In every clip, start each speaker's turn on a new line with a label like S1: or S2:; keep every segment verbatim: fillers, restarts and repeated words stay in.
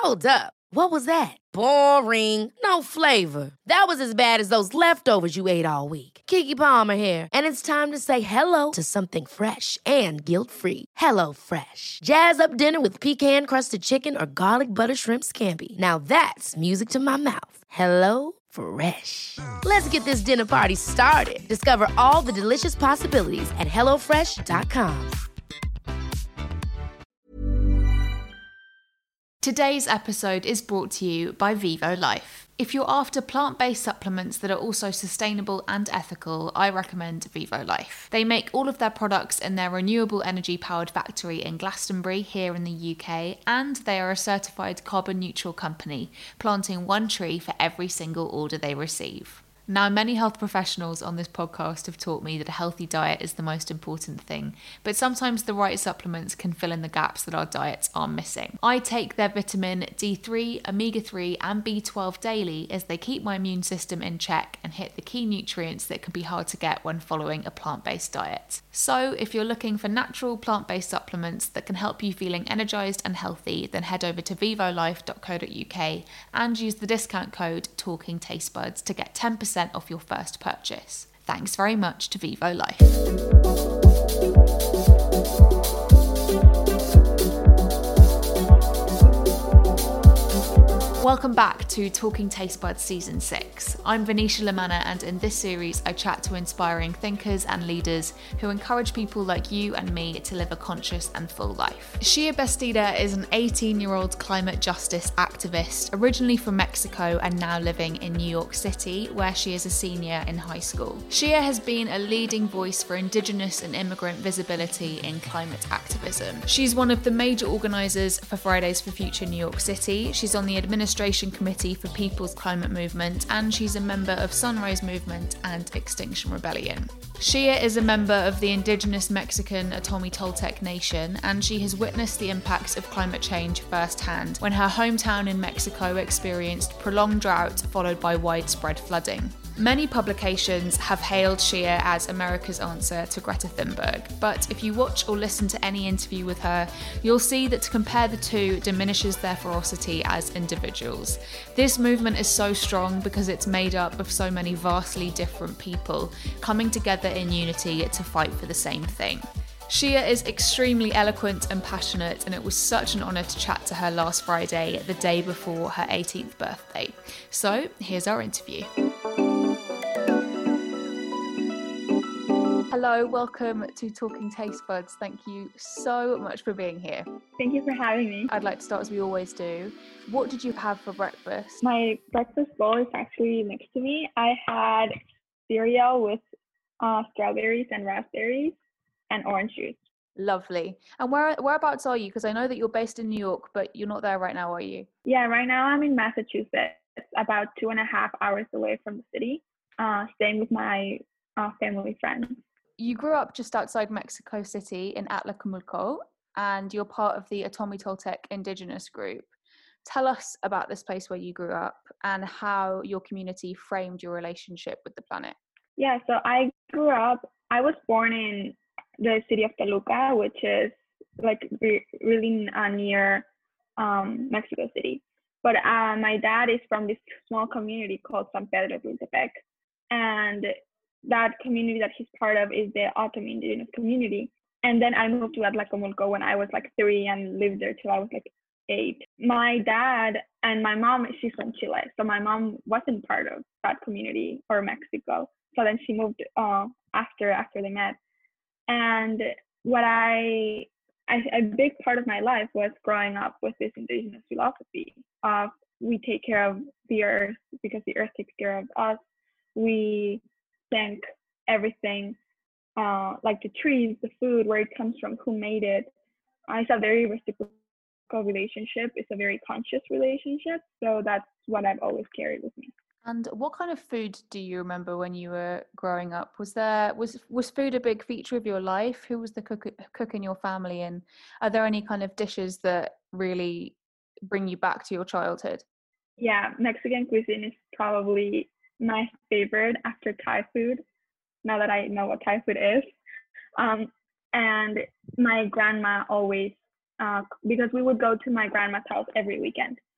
S1: Hold up. What was that? Boring. No flavor. That was as bad as those leftovers you ate all week. Keke Palmer here, and it's time to say hello to something fresh and guilt-free. Hello Fresh. Jazz up dinner with pecan-crusted chicken or garlic butter shrimp scampi. Now that's music to my mouth. Hello Fresh. Let's get this dinner party started. Discover all the delicious possibilities at hello fresh dot com.
S2: Today's episode is brought to you by Vivo Life. If you're after plant-based supplements that are also sustainable and ethical, I recommend Vivo Life. They make all of their products in their renewable energy-powered factory in Glastonbury here in the U K, and they are a certified carbon-neutral company, planting one tree for every single order they receive. Now, many health professionals on this podcast have taught me that a healthy diet is the most important thing, but sometimes the right supplements can fill in the gaps that our diets are missing. I take their vitamin D three, omega three and B twelve daily as they keep my immune system in check and hit the key nutrients that can be hard to get when following a plant-based diet. So if you're looking for natural plant-based supplements that can help you feeling energized and healthy, then head over to vivo life dot co dot uk and use the discount code TalkingTasteBuds to get ten percent off your first purchase. Thanks very much to Vivo Life. Welcome back to Talking Taste Buds Season six. I'm Venetia Lamanna, and in this series I chat to inspiring thinkers and leaders who encourage people like you and me to live a conscious and full life. Shia Bastida is an eighteen-year-old climate justice activist, originally from Mexico and now living in New York City, where she is a senior in high school. Shia has been a leading voice for Indigenous and immigrant visibility in climate activism. She's one of the major organisers for Fridays for Future New York City. She's on the administration Committee for People's Climate Movement, and she's a member of Sunrise Movement and Extinction Rebellion. Shia is a member of the indigenous Mexican Otomi Toltec Nation, and she has witnessed the impacts of climate change firsthand when her hometown in Mexico experienced prolonged drought followed by widespread flooding. Many publications have hailed Shia as America's answer to Greta Thunberg, but if you watch or listen to any interview with her, you'll see that to compare the two diminishes their ferocity as individuals. This movement is so strong because it's made up of so many vastly different people coming together in unity to fight for the same thing. Shia is extremely eloquent and passionate, and it was such an honour to chat to her last Friday, the day before her eighteenth birthday. So here's our interview. Hello, welcome to Talking Taste Buds. Thank you so much for being here.
S3: Thank you for having me.
S2: I'd like to start as we always do. What did you have for breakfast?
S3: My breakfast bowl is actually next to me. I had cereal with uh, strawberries and raspberries and orange juice.
S2: Lovely. And where whereabouts are you? Because I know that you're based in New York, but you're not there right now, are you?
S3: Yeah, right now I'm in Massachusetts, about two and a half hours away from the city, uh, staying with my uh, family friends.
S2: You grew up just outside Mexico City in Atlacomulco, and you're part of the Otomi Toltec Indigenous group. Tell us about this place where you grew up and how your community framed your relationship with the planet.
S3: Yeah, so I grew up, I was born in the city of Toluca, which is like re- really uh, near um, Mexico City. But uh, my dad is from this small community called San Pedro Tultepec. And that community that he's part of is the Otomi Indigenous community. And then I moved to Atlacomulco when I was like three and lived there till I was like eight. My dad and my mom, she's from Chile. So my mom wasn't part of that community or Mexico. So then she moved uh, after after they met. And what I, I, a big part of my life was growing up with this indigenous philosophy of we take care of the earth because the earth takes care of us. We thank everything, uh, like the trees, the food, where it comes from, who made it. Uh, it's a very reciprocal relationship. It's a very conscious relationship. So that's what I've always carried with me.
S2: And what kind of food do you remember when you were growing up? Was there was was food a big feature of your life? Who was the cook cook in your family? And are there any kind of dishes that really bring you back to your childhood?
S3: Yeah, Mexican cuisine is probably my favorite after Thai food, now that I know what Thai food is. Um, and my grandma always, uh, because we would go to my grandma's house every weekend.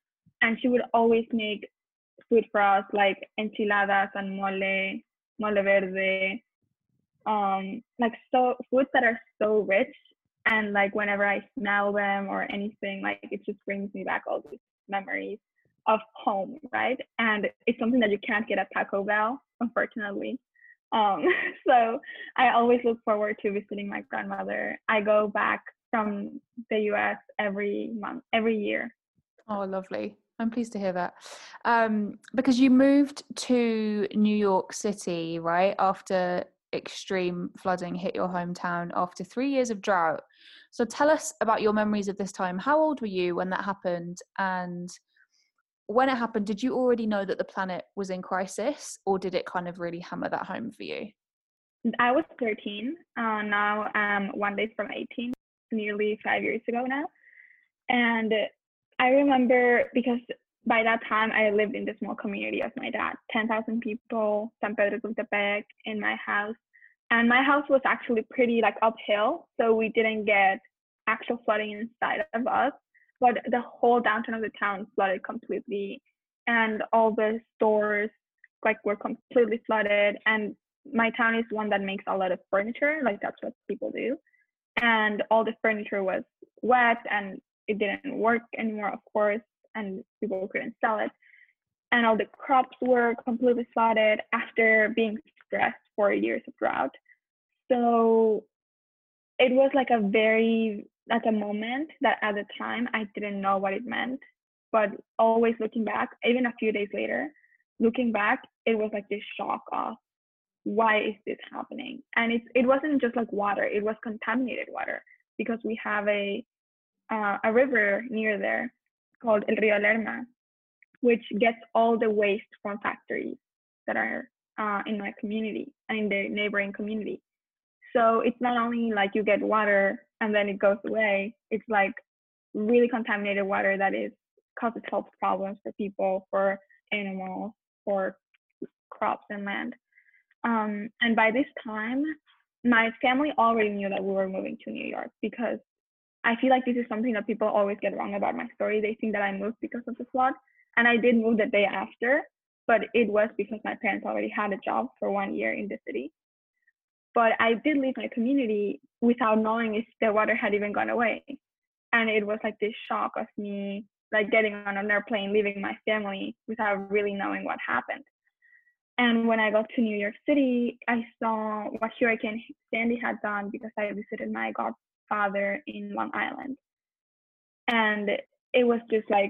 S3: and she would always make food for us, like enchiladas and mole, mole verde, um, like so foods that are so rich. And like whenever I smell them or anything, like it just brings me back all these memories of home, right? And it's something that you can't get at Taco Bell, unfortunately. Um, so I always look forward to visiting my grandmother. I go back from the U S every month, every year.
S2: Oh, lovely. I'm pleased to hear that. Um, because you moved to New York City, right, after extreme flooding hit your hometown after three years of drought. So tell us about your memories of this time. How old were you when that happened? And when it happened, did you already know that the planet was in crisis, or did it kind of really hammer that home for you?
S3: I was thirteen. Uh, now I'm one day from eighteen, nearly five years ago now. And I remember because by that time I lived in the small community of my dad, ten thousand people, San Pedro Tultepec, in my house. And my house was actually pretty like uphill, so we didn't get actual flooding inside of us, but the whole downtown of the town flooded completely, and all the stores like were completely flooded. And my town is one that makes a lot of furniture, like that's what people do, and all the furniture was wet and it didn't work anymore, of course, and people couldn't sell it. And all the crops were completely flooded after being stressed for years of drought. So it was like a very, like a moment that at the time I didn't know what it meant. But always looking back, even a few days later, looking back, it was like this shock of why is this happening? And it, it wasn't just like water, it was contaminated water, because we have a uh, a river near there called El Río Lerma, which gets all the waste from factories that are uh, in my community and in the neighboring community. So it's not only like you get water and then it goes away, it's like really contaminated water that is causes health problems for people, for animals, for crops and land. Um, and by this time, my family already knew that we were moving to New York, because I feel like this is something that people always get wrong about my story. They think that I moved because of the flood. And I did move the day after, but it was because my parents already had a job for one year in the city. But I did leave my community without knowing if the water had even gone away. And it was like this shock of me like getting on an airplane, leaving my family without really knowing what happened. And when I got to New York City, I saw what Hurricane Sandy had done, because I visited my godfather in Long Island. And it was just like,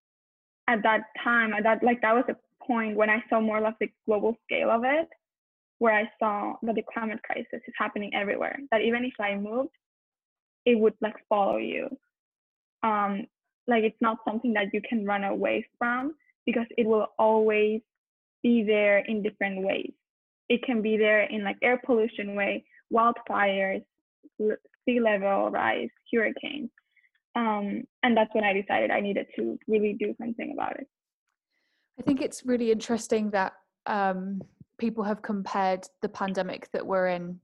S3: at that time, at that like that was a point when I saw more or less the global scale of it, where I saw that the climate crisis is happening everywhere. That even if I moved, it would like follow you. Um, like it's not something that you can run away from, because it will always be there in different ways. It can be there in like air pollution way, wildfires, sea level rise, hurricanes. Um, and that's when I decided I needed to really do something about it.
S2: I think it's really interesting that um, people have compared the pandemic that we're in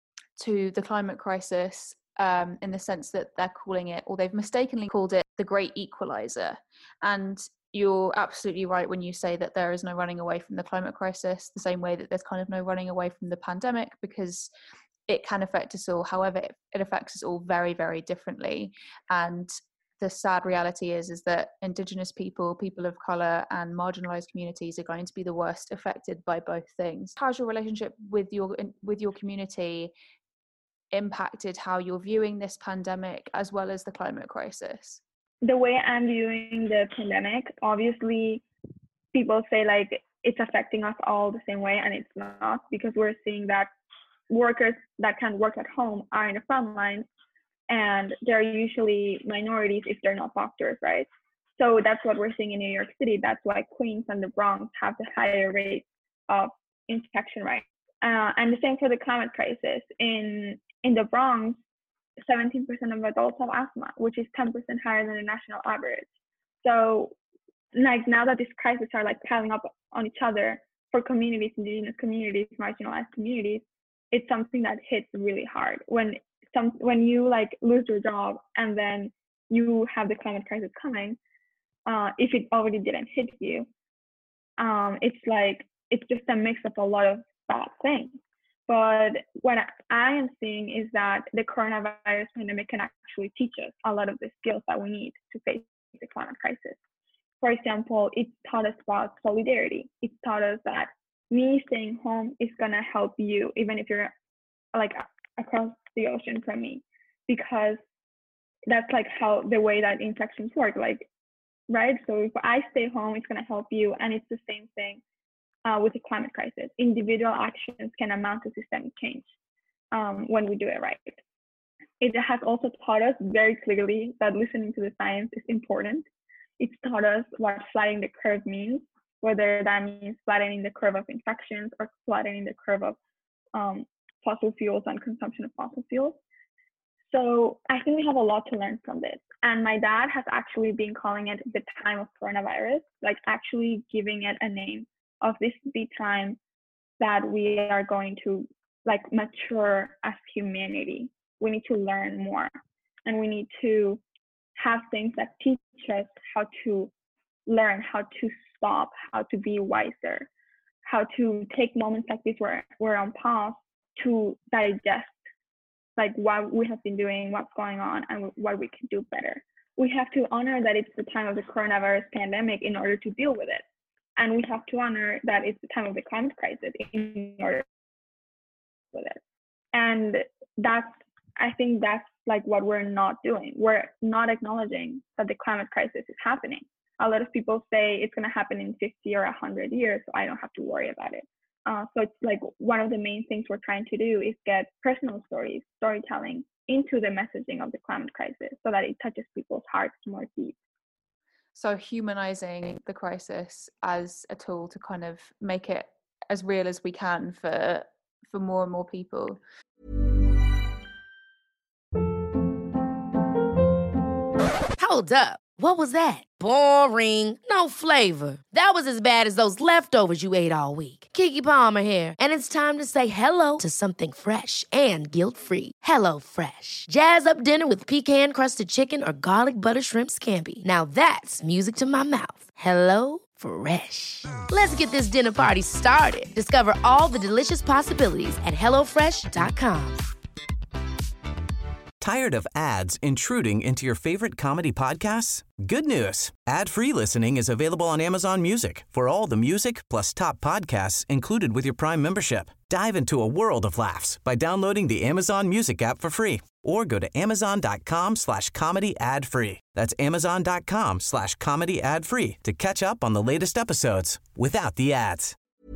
S2: to the climate crisis, um, in the sense that they're calling it, or they've mistakenly called it, the Great Equalizer. And you're absolutely right when you say that there is no running away from the climate crisis, the same way that there's kind of no running away from the pandemic, because it can affect us all. However, it affects us all very, very differently. And the sad reality is, is that Indigenous people, people of colour and marginalised communities are going to be the worst affected by both things. How's your relationship with your with your community impacted how you're viewing this pandemic as well as the climate crisis?
S3: The way I'm viewing the pandemic, obviously people say like it's affecting us all the same way, and it's not, because we're seeing that workers that can work at home are in the front line, and they're usually minorities if they're not doctors, right? So that's what we're seeing in New York City. That's why Queens and the Bronx have the higher rate of infection rate. Uh, and the same for the climate crisis. In in the Bronx, seventeen percent of adults have asthma, which is ten percent higher than the national average. So like now that these crises are like piling up on each other for communities, indigenous communities, marginalized communities, it's something that hits really hard. When some when you like lose your job and then you have the climate crisis coming, uh, if it already didn't hit you. Um, it's like, it's just a mix of a lot of bad things. But what I am seeing is that the coronavirus pandemic can actually teach us a lot of the skills that we need to face the climate crisis. For example, it taught us about solidarity. It taught us that me staying home is going to help you, even if you're like across the ocean from me, because that's like how the way that infections work, like, right? So if I stay home, it's going to help you. And it's the same thing uh, with the climate crisis. Individual actions can amount to systemic change um, when we do it right. It has also taught us very clearly that listening to the science is important. It's taught us what flattening the curve means, whether that means flattening the curve of infections or flattening the curve of um, fossil fuels and consumption of fossil fuels. So I think we have a lot to learn from this. And my dad has actually been calling it the time of coronavirus, like actually giving it a name of this is the time that we are going to like mature as humanity. We need to learn more, and we need to have things that teach us how to learn, how to stop, how to be wiser, how to take moments like this where we're on pause to digest like what we have been doing, what's going on, and what we can do better. We have to honor that it's the time of the coronavirus pandemic in order to deal with it. And we have to honor that it's the time of the climate crisis in order to deal with it. And that's, I think that's like what we're not doing. We're not acknowledging that the climate crisis is happening. A lot of people say it's going to happen in fifty or one hundred years, so I don't have to worry about it. Uh, so it's like one of the main things we're trying to do is get personal stories, storytelling into the messaging of the climate crisis so that it touches people's hearts more deep.
S2: So humanizing the crisis as a tool to kind of make it as real as we can for for more and more people.
S1: Hold up. What was that? Boring. No flavor. That was as bad as those leftovers you ate all week. Keke Palmer here, and it's time to say hello to something fresh and guilt-free. Hello Fresh. Jazz up dinner with pecan-crusted chicken or garlic butter shrimp scampi. Now that's music to my mouth. Hello Fresh. Let's get this dinner party started. Discover all the delicious possibilities at hello fresh dot com.
S4: Tired of ads intruding into your favorite comedy podcasts? Good news. Ad-free listening is available on Amazon Music for all the music plus top podcasts included with your Prime membership. Dive into a world of laughs by downloading the Amazon Music app for free or go to amazon.com slash comedy ad free. That's amazon.com slash comedy ad free to catch up on the latest episodes without the ads.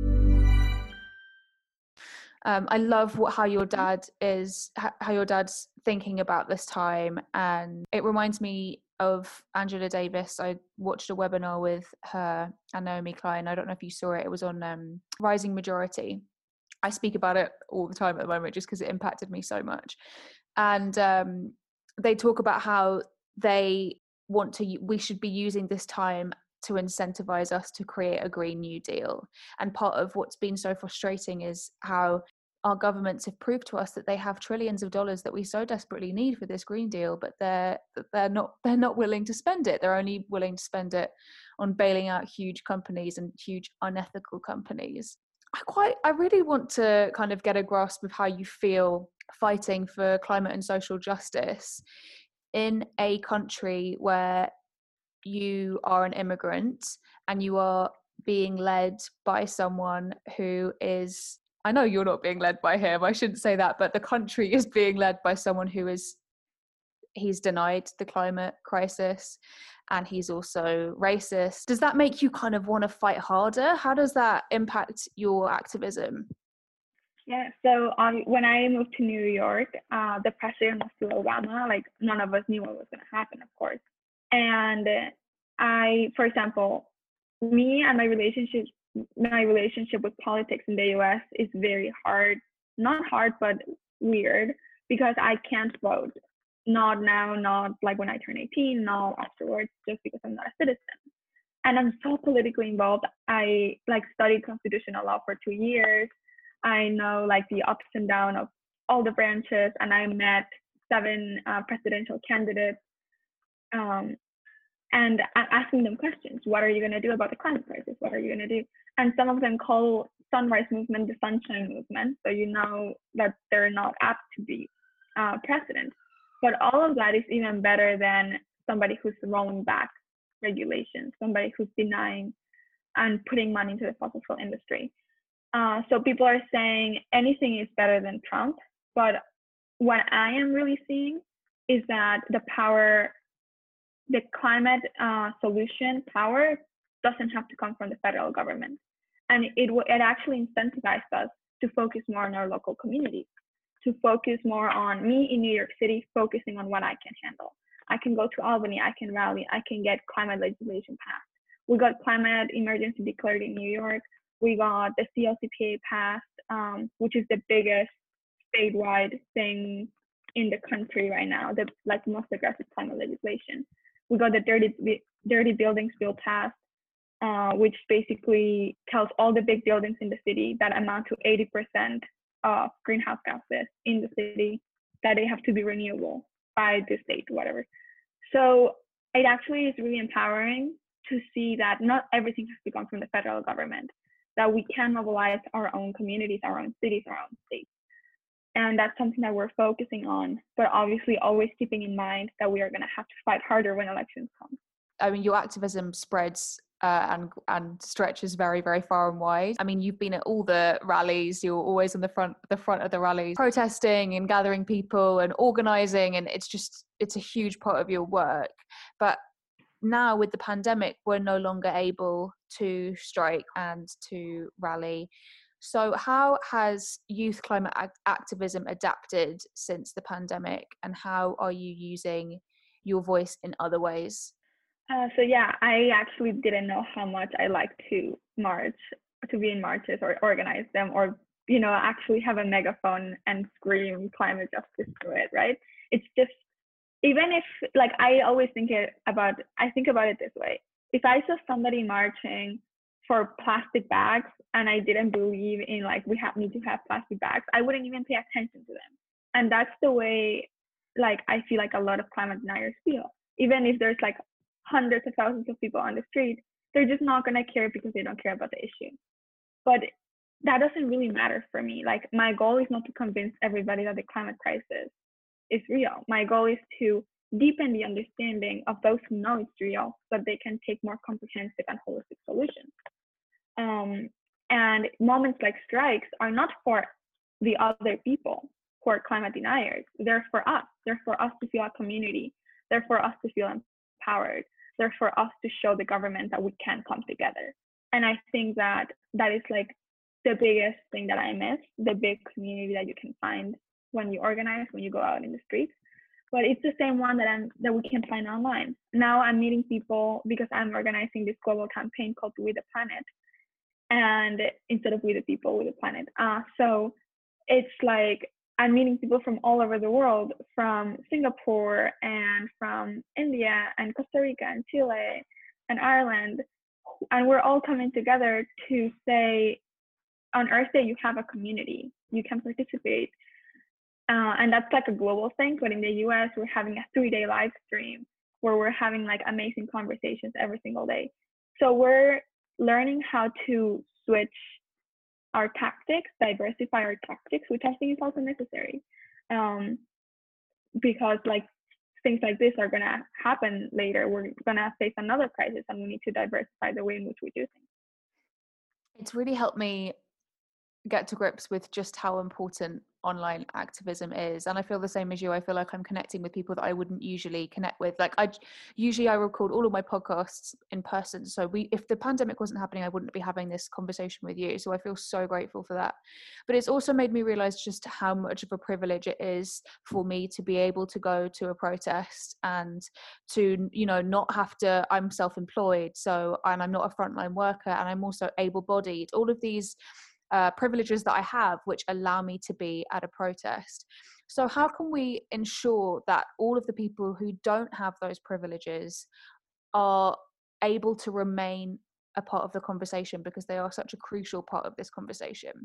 S2: Um, I love what, how your dad is, how your dad's thinking about this time. And it reminds me of Angela Davis. I watched a webinar with her and Naomi Klein. I don't know if you saw it. It was on um, Rising Majority. I speak about it all the time at the moment just because it impacted me so much. And um, they talk about how they want to, we should be using this time to incentivize us to create a Green New Deal. And part of what's been so frustrating is how our governments have proved to us that they have trillions of dollars that we so desperately need for this Green Deal, but they're they're not they're not willing to spend it. They're only willing to spend it on bailing out huge companies and huge unethical companies. I quite I really want to kind of get a grasp of how you feel fighting for climate and social justice in a country where you are an immigrant and you are being led by someone who is, I know you're not being led by him, I shouldn't say that, but the country is being led by someone who is, he's denied the climate crisis and he's also racist. Does that make you kind of want to fight harder? How does that impact your activism?
S3: Yeah, so um, when I moved to New York, uh, the president was still Obama. Like, none of us knew what was going to happen, of course. And I, for example, me and my relationship, my relationship with politics in the U S is very hard, not hard, but weird, because I can't vote. Not now, not like when I turn eighteen, not afterwards, just because I'm not a citizen. And I'm so politically involved. I like studied constitutional law for two years. I know like the ups and downs of all the branches, and I met seven uh, presidential candidates. Um, and asking them questions. What are you going to do about the climate crisis? What are you going to do? And some of them call Sunrise Movement the Sunshine Movement. So you know that they're not apt to be uh, president. But all of that is even better than somebody who's rolling back regulations, somebody who's denying and putting money into the fossil fuel industry. Uh, so people are saying anything is better than Trump. But what I am really seeing is that the power, the climate uh, solution power doesn't have to come from the federal government. And it, it actually incentivizes us to focus more on our local communities, to focus more on me in New York City, focusing on what I can handle. I can go to Albany, I can rally, I can get climate legislation passed. We got climate emergency declared in New York. We got the C L C P A passed, um, which is the biggest statewide thing in the country right now, the like most aggressive climate legislation. We got the dirty, dirty buildings bill passed, uh, which basically tells all the big buildings in the city that amount to eighty percent of greenhouse gases in the city that they have to be renewable by the state, whatever. So it actually is really empowering to see that not everything has to come from the federal government, that we can mobilize our own communities, our own cities, our own states. And that's something that we're focusing on, but obviously always keeping in mind that we are going to have to fight harder when elections come.
S2: I mean, your activism spreads uh, and and stretches very, very far and wide. I mean, you've been at all the rallies. You're always on the front, the front of the rallies, protesting and gathering people and organising, and it's just it's a huge part of your work. But now with the pandemic, we're no longer able to strike and to rally. So how has youth climate act- activism adapted since the pandemic, and how are you using your voice in other ways?
S3: Uh, so yeah, I actually didn't know how much I like to march, to be in marches or organize them, or, you know, actually have a megaphone and scream climate justice through it, right? It's just, even if, like, I always think it about, I think about it this way. If I saw somebody marching for plastic bags and I didn't believe in, like, we have need to have plastic bags, I wouldn't even pay attention to them. And that's the way, like, I feel like a lot of climate deniers feel. Even if there's like hundreds of thousands of people on the street, they're just not going to care because they don't care about the issue. But that doesn't really matter for me. Like, my goal is not to convince everybody that the climate crisis is real. My goal is to deepen the understanding of those who know it's real, so that they can take more comprehensive and holistic solutions. Um, and moments like strikes are not for the other people who are climate deniers. They're for us. They're for us to feel a community. They're for us to feel empowered. They're for us to show the government that we can come together. And I think that that is like the biggest thing that I miss, the big community that you can find when you organize, when you go out in the streets. But it's the same one that I'm that we can find online. Now I'm meeting people because I'm organizing this global campaign called We the Planet, and instead of We the People, We the Planet. Uh, so it's like I'm meeting people from all over the world, from Singapore and from India and Costa Rica and Chile and Ireland. And we're all coming together to say, on Earth Day, you have a community, you can participate. Uh, and that's like a global thing, but in the U S, we're having a three-day live stream where we're having like amazing conversations every single day. So we're learning how to switch our tactics, diversify our tactics, which I think is also necessary, um, because like things like this are gonna happen later. We're gonna face another crisis, and we need to diversify the way in which we do things.
S2: It's really helped me get to grips with just how important online activism is, and I feel the same as you. I feel like I'm connecting with people that I wouldn't usually connect with. Like I usually I record all of my podcasts in person, so we if the pandemic wasn't happening, I wouldn't be having this conversation with you, so I feel so grateful for that. But it's also made me realize just how much of a privilege it is for me to be able to go to a protest and to, you know, not have to, I'm self-employed, so and I'm not a frontline worker, and I'm also able-bodied, all of these Uh, privileges that I have which allow me to be at a protest. So how can we ensure that all of the people who don't have those privileges are able to remain a part of the conversation, because they are such a crucial part of this conversation?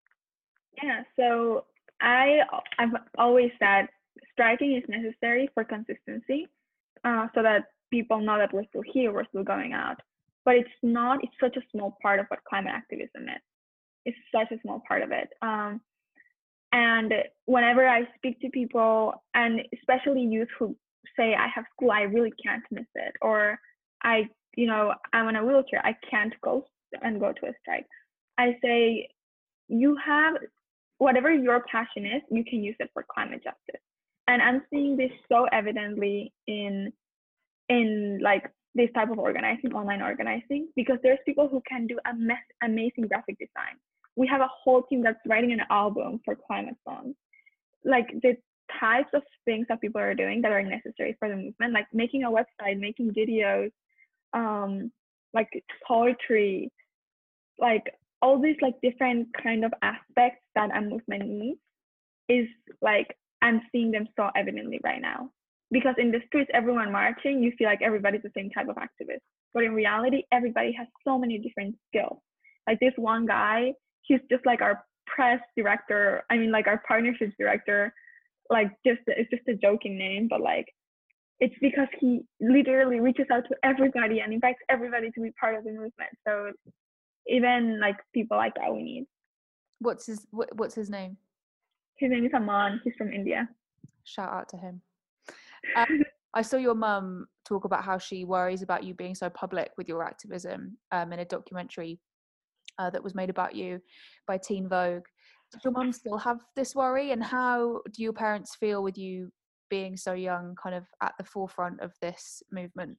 S3: Yeah, so I, I've always said striking is necessary for consistency, uh, so that people know that we're still here, we're still going out. But it's not, it's such a small part of what climate activism is. It's such a small part of it. Um, and whenever I speak to people, and especially youth who say, I have school, I really can't miss it. Or I, you know, I'm in a wheelchair, I can't go and go to a strike. I say, you have, whatever your passion is, you can use it for climate justice. And I'm seeing this so evidently in, in like this type of organizing, online organizing, because there's people who can do ama- amazing graphic design. We have a whole team that's writing an album for climate songs. Like the types of things that people are doing that are necessary for the movement, like making a website, making videos, um, like poetry, like all these like different kind of aspects that a movement needs, is like, I'm seeing them so evidently right now. Because in the streets, everyone marching, you feel like everybody's the same type of activist. But in reality, everybody has so many different skills. Like this one guy, he's just like our press director. I mean, like our partnerships director, like just, it's just a joking name, but like, it's because he literally reaches out to everybody and invites everybody to be part of the movement. So even like people like that we need.
S2: What's his what, What's his name?
S3: His name is Aman. He's from India.
S2: Shout out to him. Um, I saw your mum talk about how she worries about you being so public with your activism um, in a documentary uh, that was made about you by Teen Vogue. Does your mum still have this worry? And how do your parents feel with you being so young, kind of at the forefront of this movement?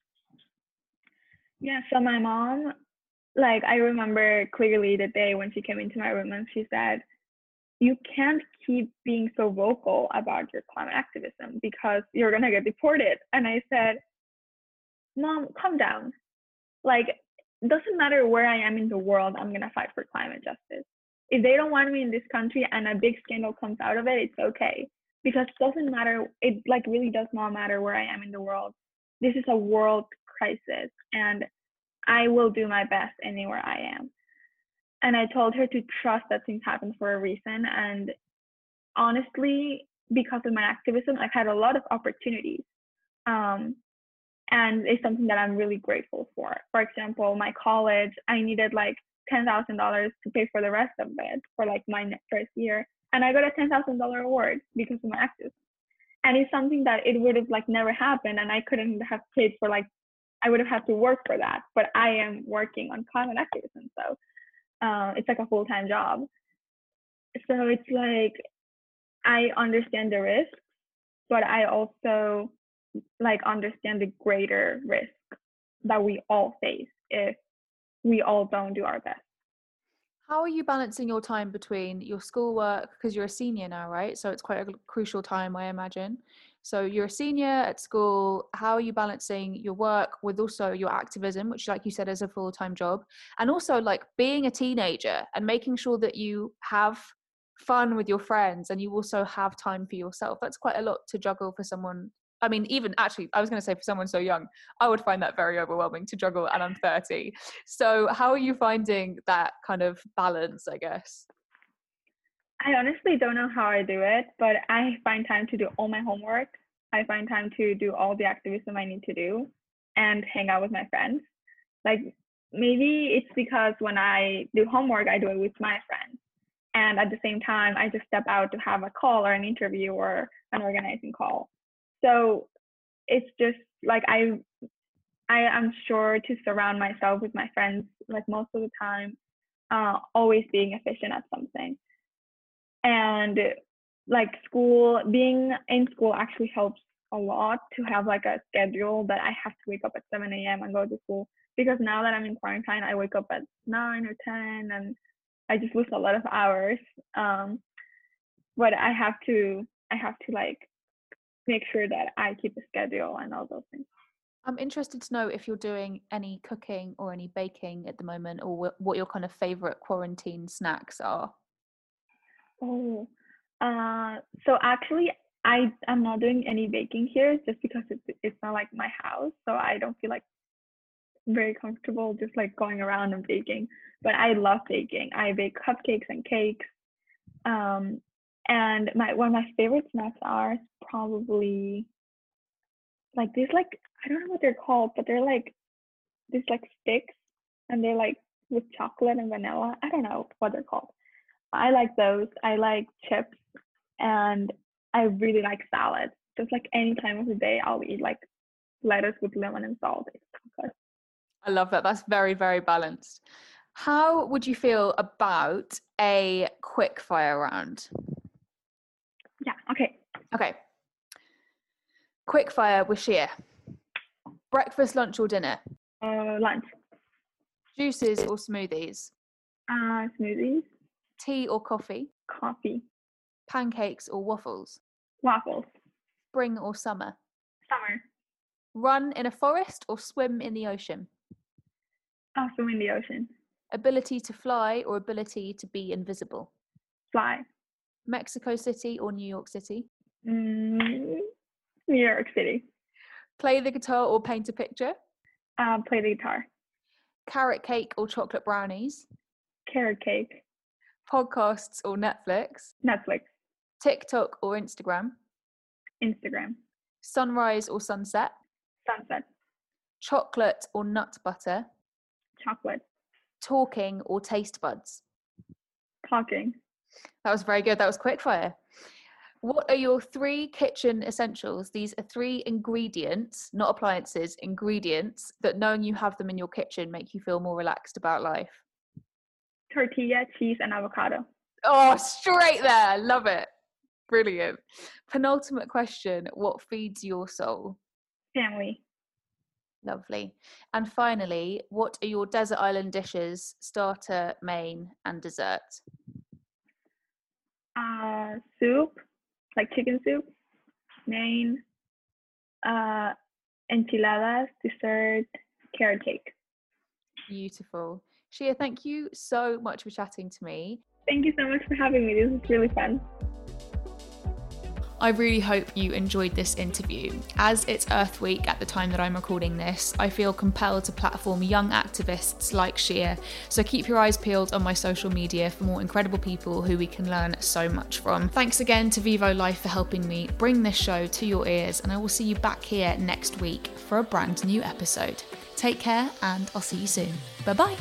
S3: Yeah, so my mom, like I remember clearly the day when she came into my room and she said, you can't keep being so vocal about your climate activism because you're gonna get deported. And I said, Mom, calm down. Like, it doesn't matter where I am in the world, I'm gonna fight for climate justice. If they don't want me in this country and a big scandal comes out of it, it's okay. Because it doesn't matter, it like really does not matter where I am in the world. This is a world crisis and I will do my best anywhere I am. And I told her to trust that things happen for a reason. And honestly, because of my activism, I've had a lot of opportunities. Um, and it's something that I'm really grateful for. For example, my college, I needed like ten thousand dollars to pay for the rest of it for like my first year. And I got a ten thousand dollars award because of my activism. And it's something that it would have like never happened. And I couldn't have paid for like, I would have had to work for that. But I am working on climate activism. So Uh, it's like a full-time job. So it's like, I understand the risk, but I also like understand the greater risk that we all face if we all don't do our best.
S2: How are you balancing your time between your schoolwork, because you're a senior now, right? So it's quite a crucial time, I imagine. So you're a senior at school. How are you balancing your work with also your activism, which, like you said, is a full-time job, and also like being a teenager and making sure that you have fun with your friends and you also have time for yourself? That's quite a lot to juggle for someone. I mean, even actually, I was going to say for someone so young, I would find that very overwhelming to juggle, and I'm thirty. So how are you finding that kind of balance, I guess?
S3: I honestly don't know how I do it, but I find time to do all my homework. I find time to do all the activism I need to do and hang out with my friends. Like maybe it's because when I do homework, I do it with my friends. And at the same time, I just step out to have a call or an interview or an organizing call. So it's just like I I am sure to surround myself with my friends like most of the time, uh, always being efficient at something. And like school, being in school actually helps a lot to have like a schedule that I have to wake up at seven a.m. and go to school. Because now that I'm in quarantine, I wake up at nine or ten and I just lose a lot of hours. Um, but I have to, I have to like make sure that I keep a schedule and all those things.
S2: I'm interested to know if you're doing any cooking or any baking at the moment, or what your kind of favorite quarantine snacks are.
S3: Oh, uh, so actually, I am not doing any baking here just because it's it's not like my house, so I don't feel like very comfortable just like going around and baking. But I love baking. I bake cupcakes and cakes. Um, and my one of my favorite snacks are probably like these like I don't know what they're called, but they're like these like sticks, and they're like with chocolate and vanilla. I don't know what they're called. I like those. I like chips, and I really like salad. Just like any time of the day, I'll eat like lettuce with lemon and salt. It's so good.
S2: I love that. That's very, very balanced. How would you feel about a quick fire round?
S3: Yeah, okay.
S2: Okay. Quick fire with Shia. Breakfast, lunch or dinner?
S3: Uh, lunch.
S2: Juices or smoothies?
S3: Uh, smoothies.
S2: Tea or coffee?
S3: Coffee.
S2: Pancakes or waffles?
S3: Waffles.
S2: Spring or summer?
S3: Summer.
S2: Run in a forest or swim in the ocean?
S3: Uh, swim in the ocean.
S2: Ability to fly or ability to be invisible?
S3: Fly.
S2: Mexico City or New York City?
S3: Mm, New York City.
S2: Play the guitar or paint a picture?
S3: Uh, play the guitar.
S2: Carrot cake or chocolate brownies?
S3: Carrot cake.
S2: Podcasts or Netflix?
S3: Netflix.
S2: TikTok or Instagram?
S3: Instagram.
S2: Sunrise or sunset?
S3: Sunset.
S2: Chocolate or nut butter?
S3: Chocolate.
S2: Talking or taste buds?
S3: Talking.
S2: That was very good. That was quickfire. What are your three kitchen essentials? These are three ingredients, not appliances, ingredients that knowing you have them in your kitchen make you feel more relaxed about life.
S3: Tortilla, cheese, and avocado.
S2: Oh, straight there. Love it. Brilliant. Penultimate question. What feeds your soul?
S3: Family.
S2: Lovely. And finally, what are your desert island dishes, starter, main, and dessert?
S3: Uh, soup, like chicken soup. Main. Uh, enchiladas, dessert, carrot cake.
S2: Beautiful. Shia, thank you so much for chatting to me.
S3: Thank you so much for having me. This is really fun.
S2: I really hope you enjoyed this interview. As it's Earth Week at the time that I'm recording this, I feel compelled to platform young activists like Shia, so keep your eyes peeled on my social media for more incredible people who we can learn so much from. Thanks again to Vivo Life for helping me bring this show to your ears, and I will see you back here next week for a brand new episode. Take care, and I'll see you soon. Bye-bye.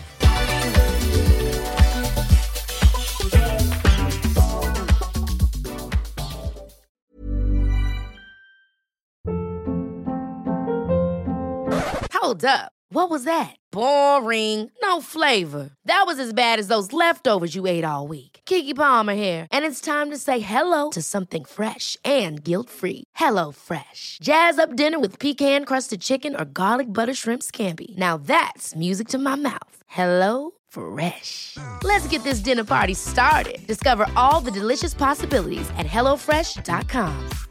S1: Hold up. What was that? Boring. No flavor. That was as bad as those leftovers you ate all week. Keke Palmer here, and it's time to say hello to something fresh and guilt-free. Hello Fresh. Jazz up dinner with pecan-crusted chicken or garlic butter shrimp scampi. Now that's music to my mouth. Hello Fresh. Let's get this dinner party started. Discover all the delicious possibilities at hello fresh dot com.